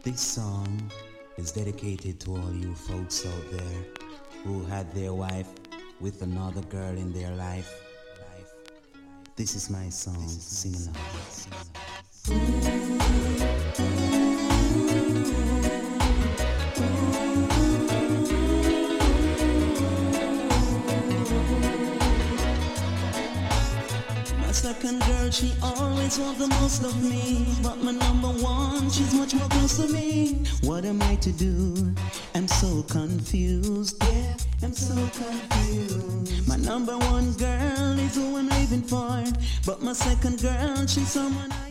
This song is dedicated to all you folks out there who had their wife with another girl in their life. This is my song, sing along. My second girl, she always wants the most of me, but my number one, she's much more close to me. What am I to do? I'm so confused. Yeah, I'm so confused. My number one girl is who I'm living for, but my second girl, she's someone I